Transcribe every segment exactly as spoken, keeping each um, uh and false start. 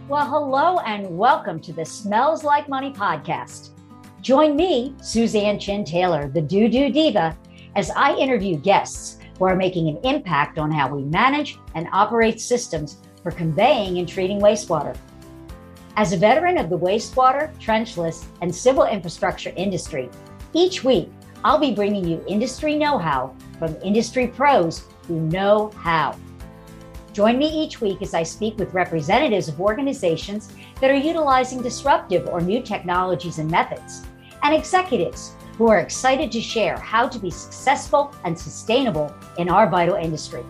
Well, hello and welcome to the Smells Like Money podcast. Join me, Suzanne Chin Taylor, the Doo Doo Diva, as I interview guests who are making an impact on how we manage and operate systems for conveying and treating wastewater. As a veteran of the wastewater, trenchless, and civil infrastructure industry, each week I'll be bringing you industry know-how from industry pros who know how. Join me each week as I speak with representatives of organizations that are utilizing disruptive or new technologies and methods, and executives who are excited to share how to be successful and sustainable in our vital industry.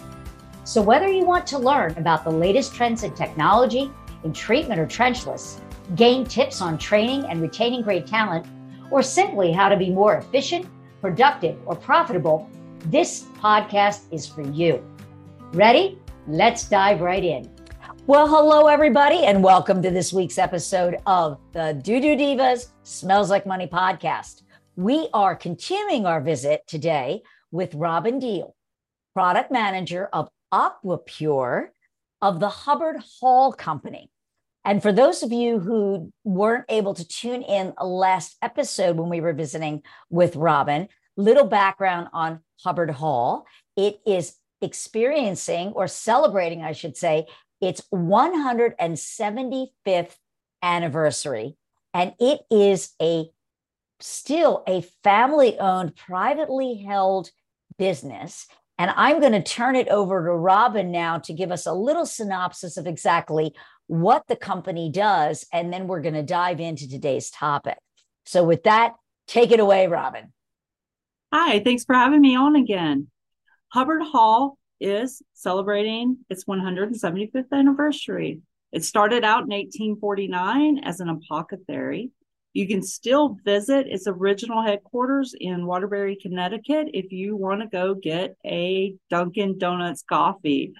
So whether you want to learn about the latest trends in technology, in treatment or trenchless, gain tips on training and retaining great talent, or simply how to be more efficient, productive, or profitable, this podcast is for you. Ready? Let's dive right in. Well, hello, everybody, and welcome to this week's episode of the Doo Doo Divas Smells Like Money podcast. We are continuing our visit today with Robin Deal, product manager of AquaPure of the Hubbard Hall Company. And for those of you who weren't able to tune in last episode when we were visiting with Robin, little background on Hubbard Hall. It is experiencing or celebrating, I should say, its one hundred seventy-fifth anniversary. And it is a still a family-owned, privately held business. And I'm going to turn it over to Robin now to give us a little synopsis of exactly what the company does. And then we're going to dive into today's topic. So with that, take it away, Robin. Hi, thanks for having me on again. Hubbard Hall is celebrating its one hundred seventy-fifth anniversary. It started out in eighteen forty-nine as an apothecary. You can still visit its original headquarters in Waterbury, Connecticut, if you want to go get a Dunkin' Donuts coffee.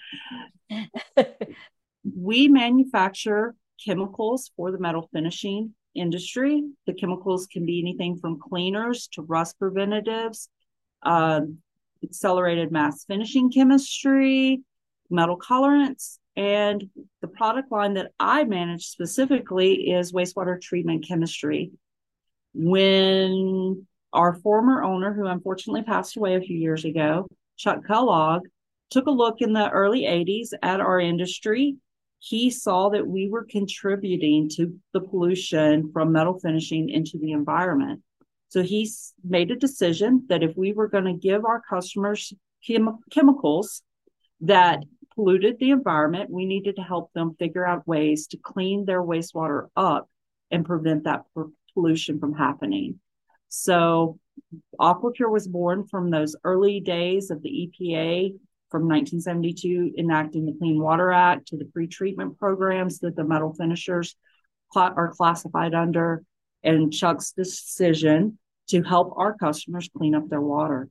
We manufacture chemicals for the metal finishing industry. The chemicals can be anything from cleaners to rust preventatives, um, accelerated mass finishing chemistry, metal colorants, and the product line that I manage specifically is wastewater treatment chemistry. When our former owner, who unfortunately passed away a few years ago, Chuck Kellogg, took a look in the early eighties at our industry, he saw that we were contributing to the pollution from metal finishing into the environment. So he made a decision that if we were going to give our customers chem- chemicals that polluted the environment, we needed to help them figure out ways to clean their wastewater up and prevent that pollution from happening. So AquaPure was born from those early days of the E P A from nineteen seventy-two enacting the Clean Water Act to the pre-treatment programs that the metal finishers cl- are classified under, and Chuck's decision to help our customers clean up their water.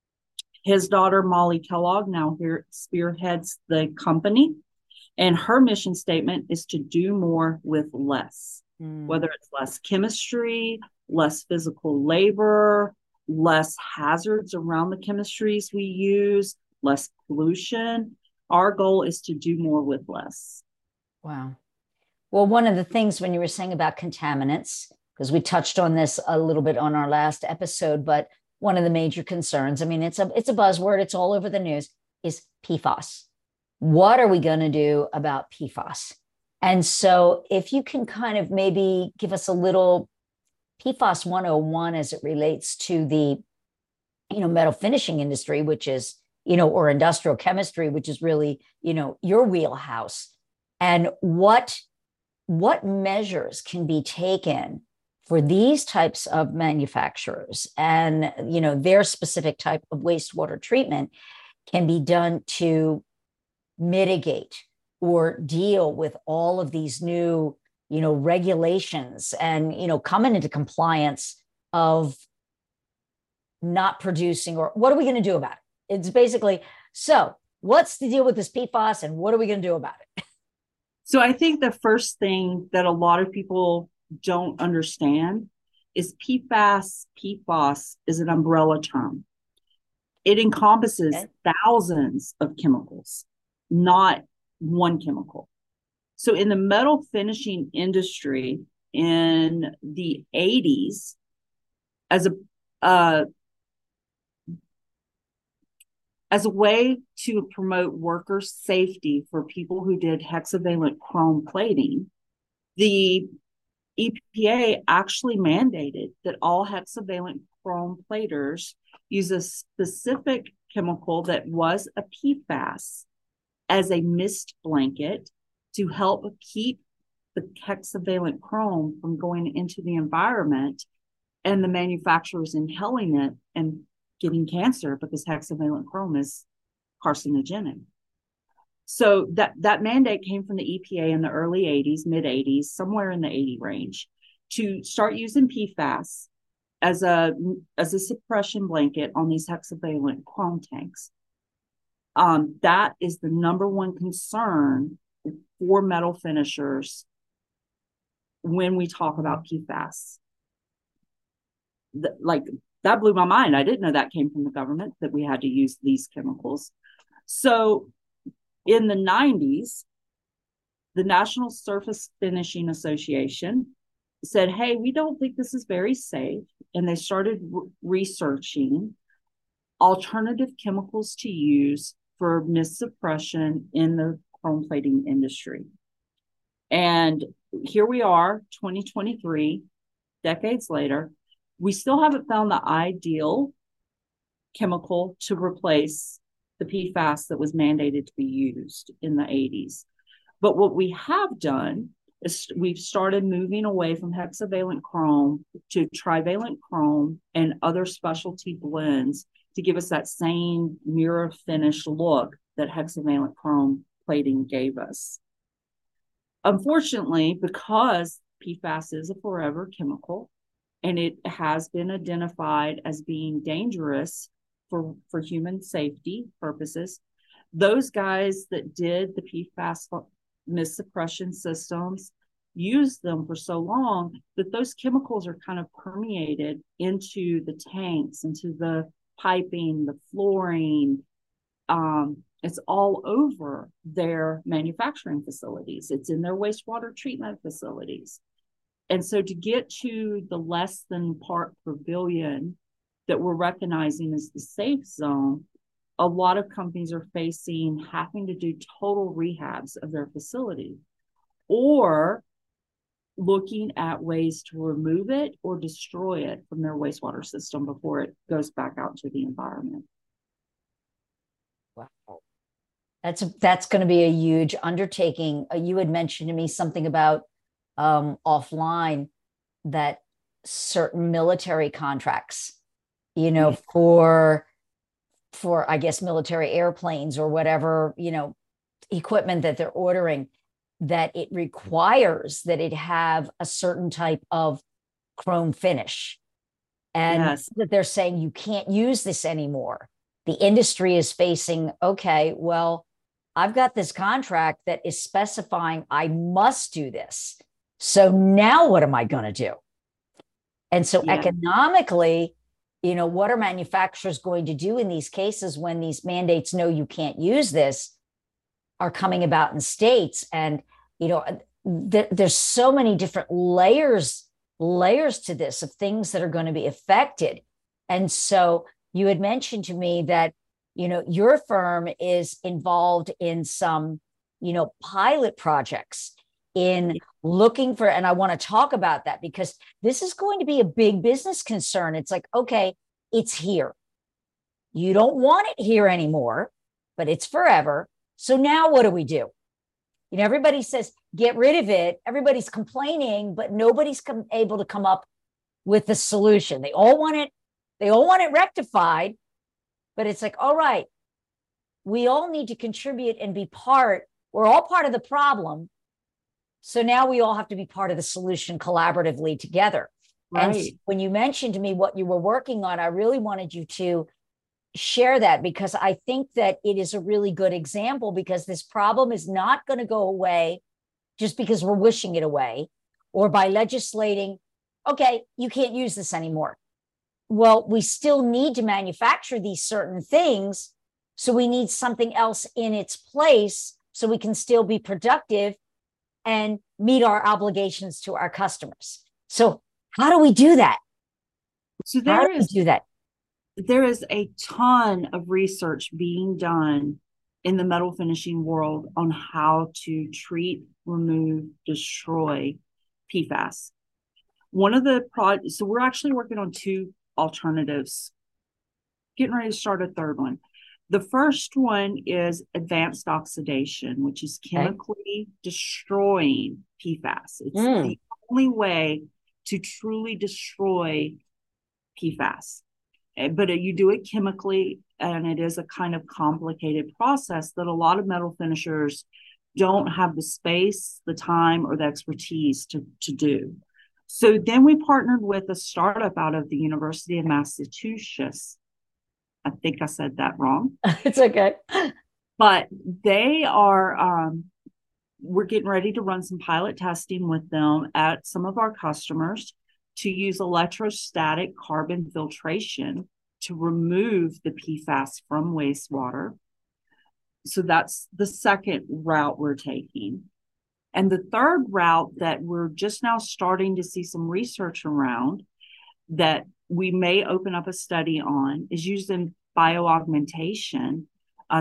His daughter, Molly Kellogg, now here spearheads the company, and her mission statement is to do more with less, mm. whether it's less chemistry, less physical labor, less hazards around the chemistries we use, less pollution. Our goal is to do more with less. Wow. Well, one of the things when you were saying about contaminants, because we touched on this a little bit on our last episode, but one of the major concerns, I mean, it's a it's a buzzword, it's all over the news, is P FAS. What are we going to do about P FAS? And so if you can kind of maybe give us a little P FAS one oh one as it relates to the, you know, metal finishing industry, which is, you know, or industrial chemistry, which is really, you know, your wheelhouse, and what what measures can be taken for these types of manufacturers and, you know, their specific type of wastewater treatment can be done to mitigate or deal with all of these new, you know, regulations and, you know, coming into compliance of not producing, or what are we going to do about it? It's basically, so what's the deal with this P FAS and what are we going to do about it? So I think the first thing that a lot of people don't understand is P FAS, P FAS is an umbrella term. It encompasses okay. thousands of chemicals, not one chemical. So in the metal finishing industry in the eighties, as a uh, as a way to promote worker safety for people who did hexavalent chrome plating, the E P A actually mandated that all hexavalent chrome platers use a specific chemical that was a P FAS as a mist blanket to help keep the hexavalent chrome from going into the environment and the manufacturers inhaling it and getting cancer, because hexavalent chrome is carcinogenic. So that, that mandate came from the E P A in the early eighties, mid eighties, somewhere in the eighty range, to start using P FAS as a, as a suppression blanket on these hexavalent chrome tanks. Um, that is the number one concern for metal finishers when we talk about P FAS. The, like, that blew my mind. I didn't know that came from the government, that we had to use these chemicals. So in the nineties, the National Surface Finishing Association said, hey, we don't think this is very safe. And they started re- researching alternative chemicals to use for mist suppression in the chrome plating industry. And here we are, twenty twenty-three, decades later, we still haven't found the ideal chemical to replace the P FAS that was mandated to be used in the eighties. But what we have done is we've started moving away from hexavalent chrome to trivalent chrome and other specialty blends to give us that same mirror finish look that hexavalent chrome plating gave us. Unfortunately, because P FAS is a forever chemical and it has been identified as being dangerous for, for human safety purposes, those guys that did the P FAS mist suppression systems used them for so long that those chemicals are kind of permeated into the tanks, into the piping, the flooring. Um, it's all over their manufacturing facilities. It's in their wastewater treatment facilities. And so to get to the less than part per billion that we're recognizing as the safe zone, a lot of companies are facing having to do total rehabs of their facility, or looking at ways to remove it or destroy it from their wastewater system before it goes back out to the environment. Wow. That's, that's going to be a huge undertaking. Uh, you had mentioned to me something about um, offline that certain military contracts, you know, yeah. for, for, I guess, military airplanes or whatever, you know, equipment that they're ordering, that it requires that it have a certain type of chrome finish. And yes. that they're saying you can't use this anymore. The industry is facing, okay, well, I've got this contract that is specifying I must do this. So now what am I going to do? And so yeah. economically, you know, what are manufacturers going to do in these cases when these mandates know you can't use this are coming about in states? And, you know, th- there's so many different layers, layers to this of things that are going to be affected. And so you had mentioned to me that, you know, your firm is involved in some, you know, pilot projects in looking for, and I want to talk about that because this is going to be a big business concern. It's like, okay, it's here. You don't want it here anymore, but it's forever. So now what do we do? You know, everybody says, get rid of it. Everybody's complaining, but nobody's com- able to come up with the solution. They all want it. They all want it rectified, but it's like, all right, we all need to contribute and be part. We're all part of the problem. So now we all have to be part of the solution collaboratively together. Right. And when you mentioned to me what you were working on, I really wanted you to share that because I think that it is a really good example because this problem is not going to go away just because we're wishing it away or by legislating, okay, you can't use this anymore. Well, we still need to manufacture these certain things. So we need something else in its place so we can still be productive and meet our obligations to our customers. So how do we do that? So How there do we is do that? there is a ton of research being done in the metal finishing world on how to treat, remove, destroy P FAS. One of the pro so we're actually working on two alternatives, getting ready to start a third one. The first one is advanced oxidation, which is chemically okay. destroying P FAS. It's mm. the only way to truly destroy P FAS. But you do it chemically, and it is a kind of complicated process that a lot of metal finishers don't have the space, the time, or the expertise to, to do. So then we partnered with a startup out of the University of Massachusetts. I think I said that wrong. It's okay. But they are, um, we're getting ready to run some pilot testing with them at some of our customers to use electrostatic carbon filtration to remove the P FAS from wastewater. So that's the second route we're taking. And the third route that we're just now starting to see some research around that we may open up a study on is using bioaugmentation, a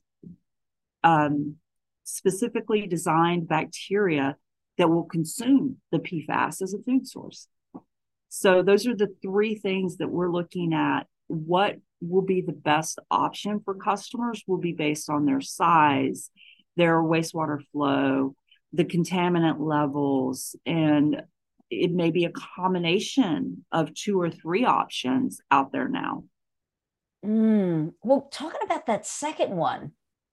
um, specifically designed bacteria that will consume the P FAS as a food source. So those are the three things that we're looking at. What will be the best option for customers will be based on their size, their wastewater flow, the contaminant levels, and it may be a combination of two or three options out there now. Mm. Well, talking about that second one,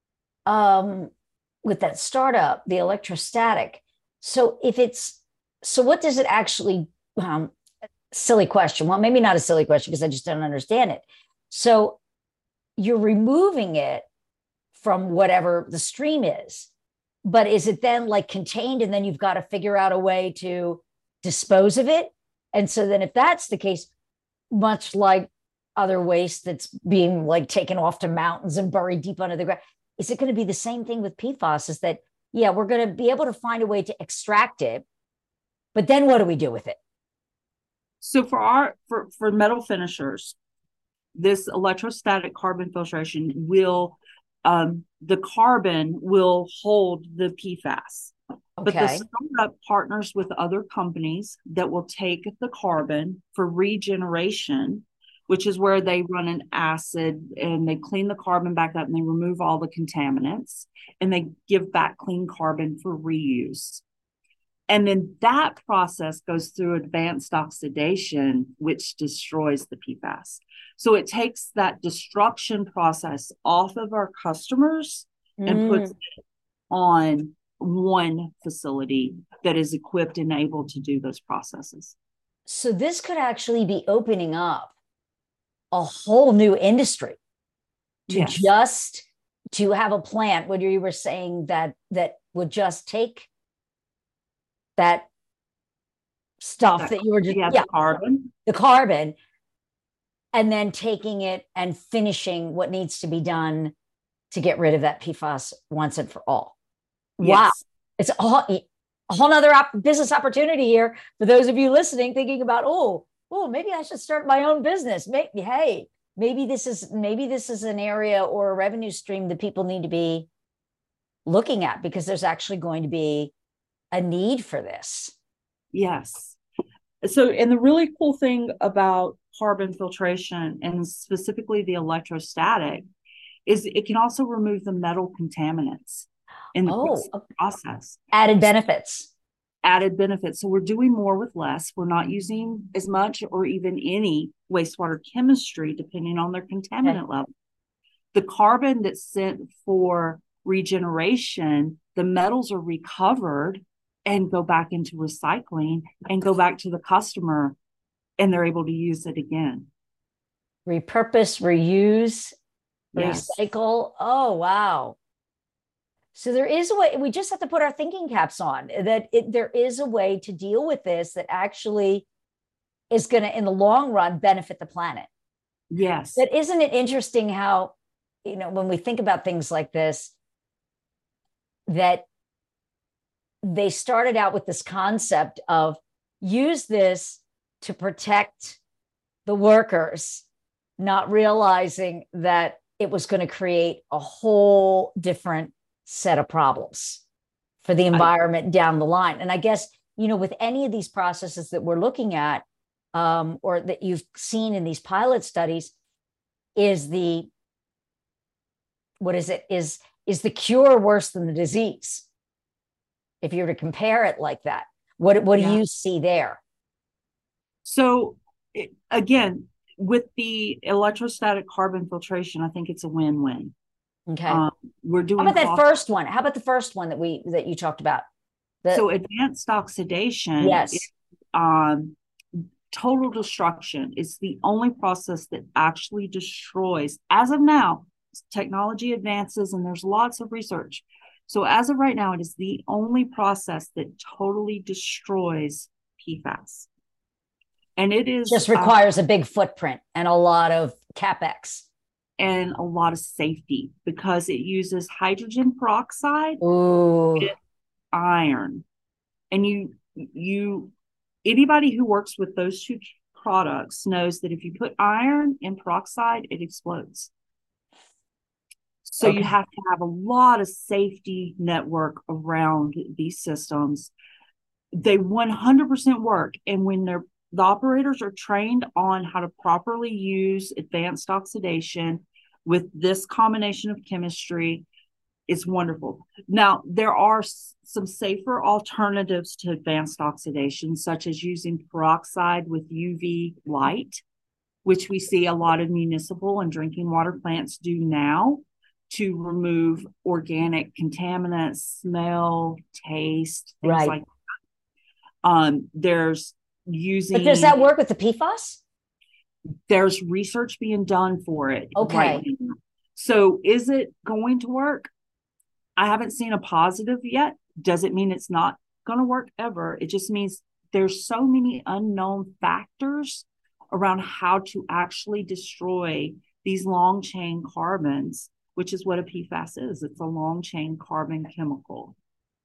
um, with that startup, the electrostatic. So if it's, so what does it actually, um, silly question. Well, maybe not a silly question because I just don't understand it. So you're removing it from whatever the stream is, but is it then like contained and then you've got to figure out a way to dispose of it? And so then if that's the case, much like other waste that's being like taken off to mountains and buried deep under the ground, is it going to be the same thing with P FAS? Is that, yeah, we're going to be able to find a way to extract it, but then what do we do with it? So for our for, for metal finishers, this electrostatic carbon filtration will, um, the carbon will hold the P FAS. Okay. But the startup partners with other companies that will take the carbon for regeneration, which is where they run an acid and they clean the carbon back up and they remove all the contaminants and they give back clean carbon for reuse. And then that process goes through advanced oxidation, which destroys the P FAS. So it takes that destruction process off of our customers mm. and puts it on one facility that is equipped and able to do those processes. So this could actually be opening up a whole new industry to yes. just to have a plant where you were saying that that would just take that stuff that, that you were just yeah, yeah the carbon the carbon and then taking it and finishing what needs to be done to get rid of that P FAS once and for all. Yes. Wow, it's a whole, a whole nother op- business opportunity here for those of you listening thinking about, oh oh maybe I should start my own business. Maybe, hey, maybe this is maybe this is an area or a revenue stream that people need to be looking at because there's actually going to be a need for this. Yes. So, and the really cool thing about carbon filtration and specifically the electrostatic is it can also remove the metal contaminants in the oh, process. Added benefits. Added benefits. So we're doing more with less. We're not using as much or even any wastewater chemistry depending on their contaminant okay. level. The carbon that's sent for regeneration, the metals are recovered and go back into recycling and go back to the customer and they're able to use it again. Repurpose, reuse, yes. recycle. Oh, wow. So there is a way, we just have to put our thinking caps on that it, there is a way to deal with this that actually is going to, in the long run, benefit the planet. Yes. But isn't it interesting how, you know, when we think about things like this, that they started out with this concept of use this to protect the workers, not realizing that it was going to create a whole different set of problems for the environment I, down the line. And I guess, you know, with any of these processes that we're looking at, um, or that you've seen in these pilot studies, is the, what is it, is, is the cure worse than the disease? If you were to compare it like that, what, what yeah. do you see there? So it, again, with the electrostatic carbon filtration, I think it's a win-win. Okay. Um, we're doing. How about that first one? How about the first one that we that you talked about? The, so advanced oxidation. Yes. Is, um, total destruction. It's the only process that actually destroys. As of now, technology advances and there's lots of research. So as of right now, it is the only process that totally destroys P FAS. And it is just requires uh, a big footprint and a lot of capex and a lot of safety because it uses hydrogen peroxide Ooh. and iron. And you, you, anybody who works with those two products knows that if you put iron in peroxide, it explodes. So okay. you have to have a lot of safety network around these systems. They one hundred percent work. And when they're the operators are trained on how to properly use advanced oxidation with this combination of chemistry. It's wonderful. Now, there are s- some safer alternatives to advanced oxidation, such as using peroxide with U V light, which we see a lot of municipal and drinking water plants do now to remove organic contaminants, smell, taste, things right. like that. Um, there's using. But does that work with the P FAS? There's research being done for it. Okay. Right now. So is it going to work? I haven't seen a positive yet. Doesn't mean it's not going to work ever. It just means there's so many unknown factors around how to actually destroy these long chain carbons, which is what a P FAS is. It's a long chain carbon chemical.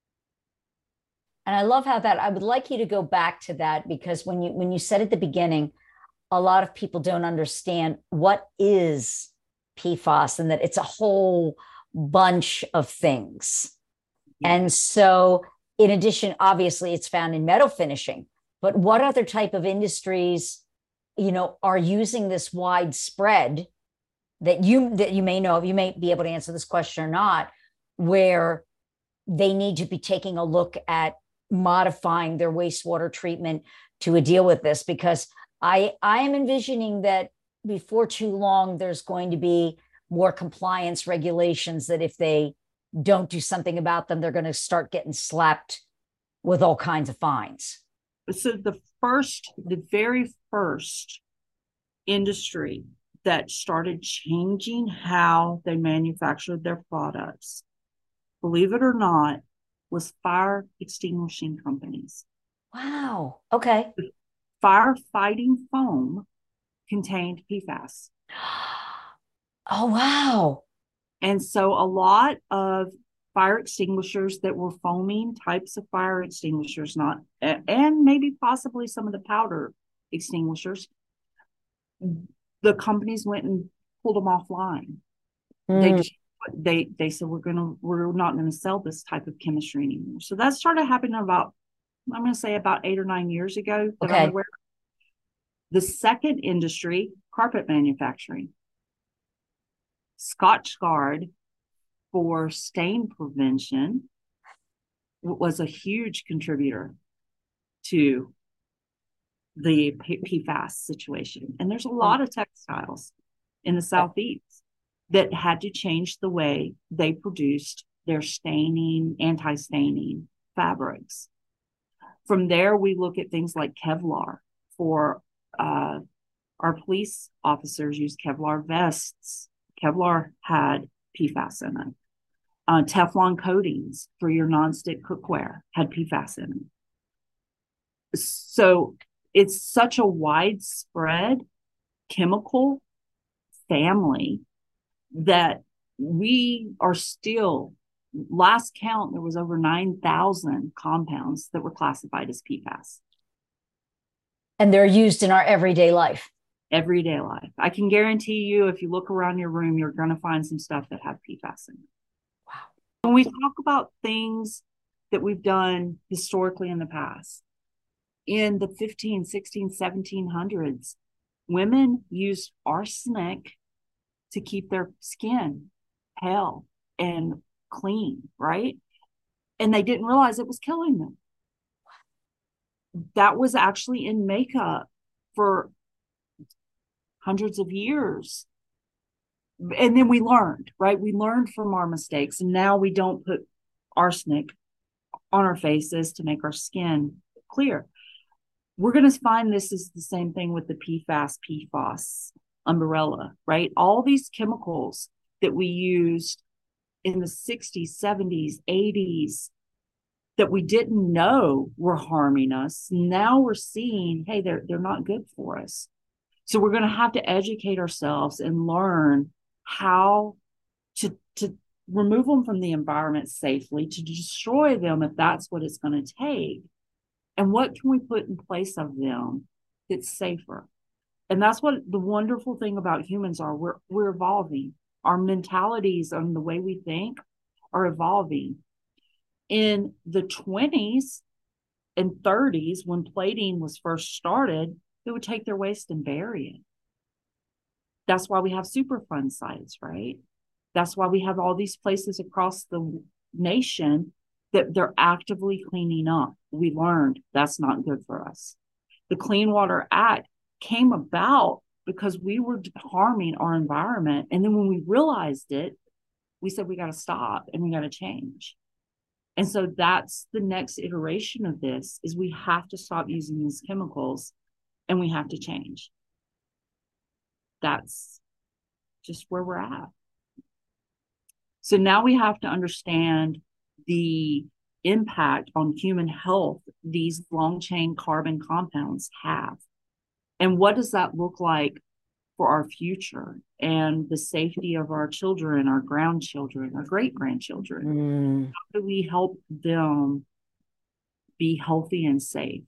And I love how that, I would like you to go back to that, because when you when you said at the beginning, a lot of people don't understand what is P FAS and that it's a whole bunch of things. Yeah. And so in addition, obviously it's found in metal finishing, but what other type of industries, you know, are using this widespread that you that you may know of? You may be able to answer this question or not, where they need to be taking a look at modifying their wastewater treatment to deal with this, because I, I am envisioning that before too long, there's going to be more compliance regulations that if they don't do something about them, they're going to start getting slapped with all kinds of fines. So the first, the very first industry that started changing how they manufactured their products, believe it or not, was fire extinguishing companies. Wow. Okay. Firefighting foam contained P FAS. Oh, wow. And so a lot of fire extinguishers that were foaming types of fire extinguishers, not, and maybe possibly some of the powder extinguishers, the companies went and pulled them offline. Mm. They just They they said we're gonna we're not gonna sell this type of chemistry anymore. So that started happening about, I'm gonna say about eight or nine years ago. That okay. I'm aware of. The second industry, carpet manufacturing. Scotchgard for stain prevention was a huge contributor to the P FAS situation. And there's a lot of textiles in the Southeast that had to change the way they produced their staining, anti-staining fabrics. From there, we look at things like Kevlar. For uh, our police officers use Kevlar vests. Kevlar had P FAS in it. Uh, Teflon coatings for your nonstick cookware had P FAS in it. So it's such a widespread chemical family that we are still last count, there was over nine thousand compounds that were classified as P FAS. And they're used in our everyday life. Everyday life. I can guarantee you, if you look around your room, you're going to find some stuff that have P FAS in it. Wow. When we talk about things that we've done historically in the past, in the fifteen, sixteen, seventeen hundreds, women used arsenic to keep their skin pale and clean, right? And they didn't realize it was killing them. That was actually in makeup for hundreds of years. And then we learned, right? We learned from our mistakes. And now we don't put arsenic on our faces to make our skin clear. We're going to find this is the same thing with the P FAS, P FOS umbrella, right? All these chemicals that we used in the sixties, seventies, eighties that we didn't know were harming us. Now we're seeing, hey, they're, they're not good for us. So we're going to have to educate ourselves and learn how to, to remove them from the environment safely, to destroy them if that's what it's going to take. And what can we put in place of them that's safer? And that's what the wonderful thing about humans are. We're, we're evolving. Our mentalities and the way we think are evolving. In the twenties and thirties, when plating was first started, they would take their waste and bury it. That's why we have Superfund sites, right? That's why we have all these places across the nation that they're actively cleaning up. We learned that's not good for us. The Clean Water Act came about because we were harming our environment. And then when we realized it, we said, we got to stop and we got to change. And so that's the next iteration of this, is we have to stop using these chemicals and we have to change. That's just where we're at. So now we have to understand the impact on human health these long chain carbon compounds have. And what does that look like for our future and the safety of our children, our grandchildren, our great-grandchildren? Mm. How do we help them be healthy and safe?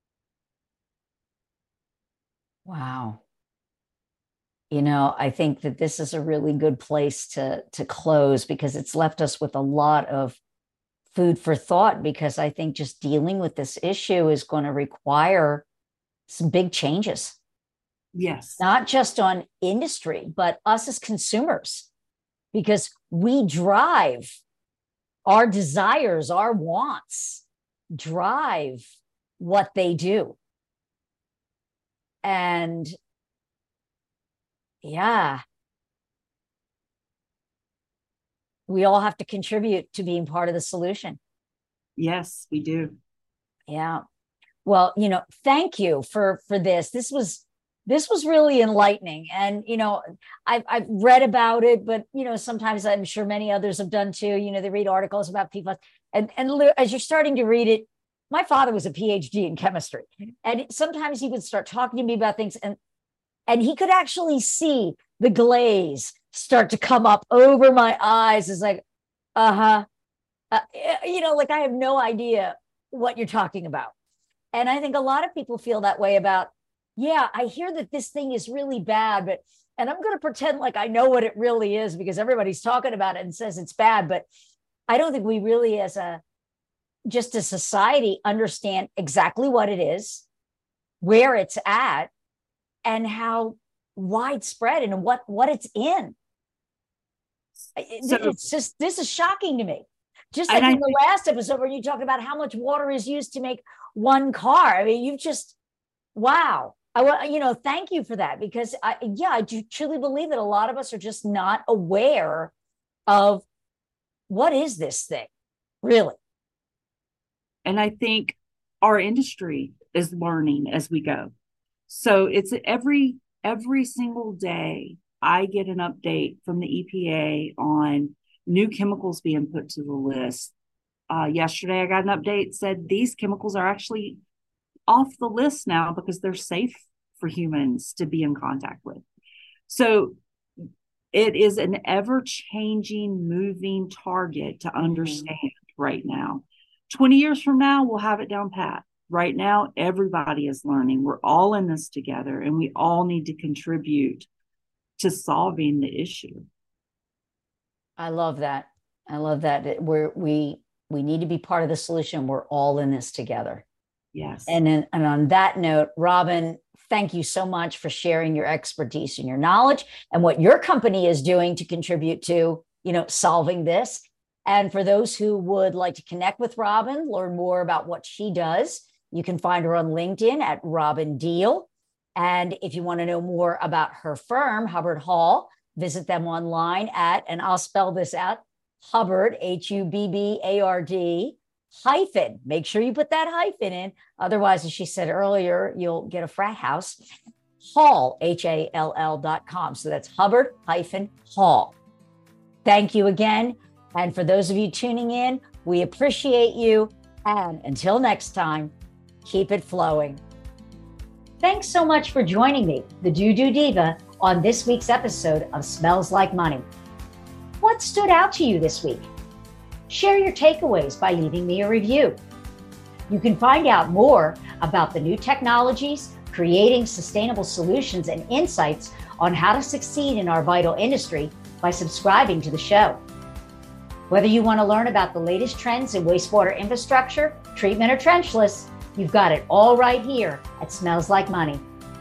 Wow. You know, I think that this is a really good place to, to close, because it's left us with a lot of food for thought, because I think just dealing with this issue is going to require some big changes. Yes. Not just on industry, but us as consumers, because we drive our desires, our wants drive what they do. And yeah, we all have to contribute to being part of the solution. Yes, we do. Yeah. Well, you know, thank you for, for this. This was, this was really enlightening. And, you know, I've, I've read about it, but, you know, sometimes I'm sure many others have done too. You know, they read articles about P FAS, and, and as you're starting to read it, my father was a P H D in chemistry, and sometimes he would start talking to me about things, and, and he could actually see the glaze start to come up over my eyes. It's like, uh-huh, uh, you know, like I have no idea what you're talking about. And I think a lot of people feel that way about, yeah, I hear that this thing is really bad, but, and I'm going to pretend like I know what it really is because everybody's talking about it and says it's bad. But I don't think we really, as a, just a society, understand exactly what it is, where it's at, and how widespread and what, what it's in. So, it's just, this is shocking to me. Just like in I, the last episode where you talked about how much water is used to make one car. I mean, you've just, wow. I, you know, thank you for that, because I, yeah, I do truly believe that a lot of us are just not aware of what is this thing, really. And I think our industry is learning as we go. So it's every, every single day I get an update from the E P A on new chemicals being put to the list. Uh, yesterday, I got an update said these chemicals are actually off the list now because they're safe for humans to be in contact with. So it is an ever-changing, moving target to understand mm-hmm. right now. twenty years from now, we'll have it down pat. Right now, everybody is learning. We're all in this together, and we all need to contribute to solving the issue. I love that. I love that. We're, we we need to be part of the solution. We're all in this together. Yes. And then, and on that note, Robin, thank you so much for sharing your expertise and your knowledge and what your company is doing to contribute to, you know, solving this. And for those who would like to connect with Robin, learn more about what she does, you can find her on LinkedIn at Robin Deal. And if you want to know more about her firm, Hubbard Hall, visit them online at, and I'll spell this out, Hubbard, H U B B A R D, hyphen. Make sure you put that hyphen in. Otherwise, as she said earlier, you'll get a frat house. Hall, H A L L dot com. So that's Hubbard hyphen Hall. Thank you again. And for those of you tuning in, we appreciate you. And until next time, keep it flowing. Thanks so much for joining me, the Do-Do Diva, on this week's episode of Smells Like Money. What stood out to you this week? Share your takeaways by leaving me a review. You can find out more about the new technologies, creating sustainable solutions, and insights on how to succeed in our vital industry by subscribing to the show. Whether you want to learn about the latest trends in wastewater infrastructure, treatment, or trenchless, you've got it all right here at Smells Like Money.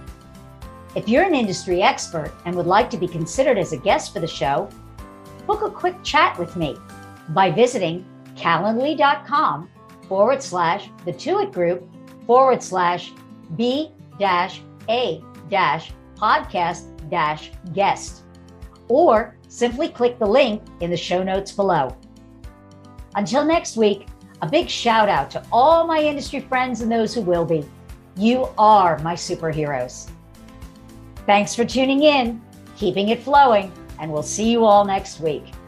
If you're an industry expert and would like to be considered as a guest for the show, book a quick chat with me by visiting calendly.com forward slash the Tuit Group forward slash B dash A dash podcast dash guest, or simply click the link in the show notes below. Until next week, a big shout out to all my industry friends and those who will be. You are my superheroes. Thanks for tuning in, keeping it flowing, and we'll see you all next week.